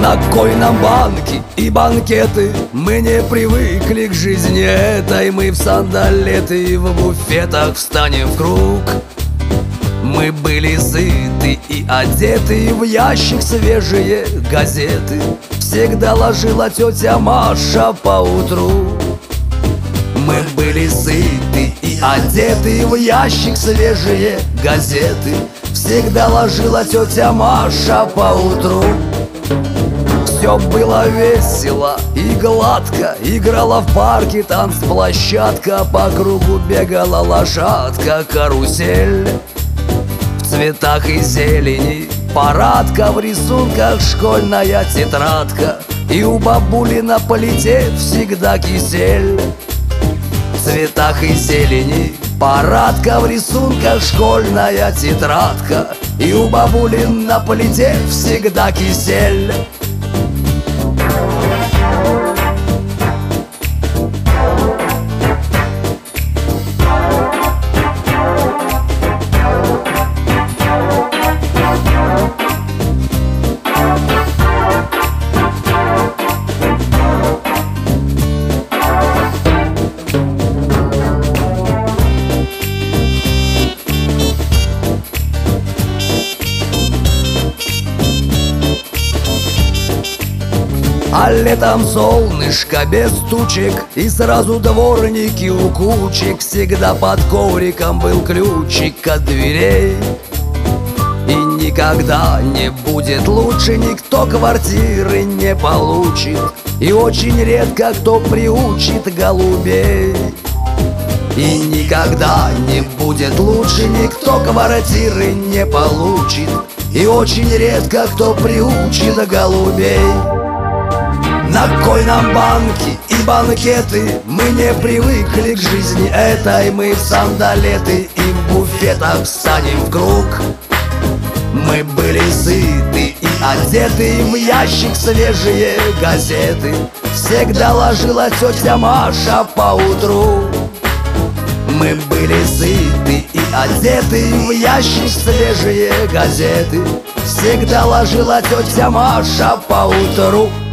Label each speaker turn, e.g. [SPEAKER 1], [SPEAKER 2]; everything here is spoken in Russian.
[SPEAKER 1] На кой нам банки и банкеты? Мы не привыкли к жизни этой. Мы в сандалеты и в буфетах встанем в круг. Мы были сыты и одеты, в ящик свежие газеты всегда ложила тетя Маша поутру. Мы были сыты и одеты, в ящик свежие газеты всегда ложила тетя Маша поутру. Все было весело и гладко, играла в парке танцплощадка, по кругу бегала лошадка, карусель. В цветах и зелени парадка, в рисунках школьная тетрадка, и у бабули на плите всегда кисель. В цветах и зелени парадка, в рисунках школьная тетрадка, и у бабули на плите всегда кисель. А летом солнышко без тучек, и сразу дворники у кучек. Всегда под ковриком был ключик от дверей. И никогда не будет лучше, никто квартиры не получит, и очень редко кто приучит голубей. И никогда не будет лучше, никто квартиры не получит, и очень редко кто приучит голубей. На кой нам банки и банкеты? Мы не привыкли к жизни этой. Мы в сандалеты и в буфетах встанем в круг. Мы были сыты и одеты, в ящик свежие газеты всегда ложила тетя Маша поутру. Мы были сыты и одеты, в ящик свежие газеты всегда ложила тетя Маша поутру.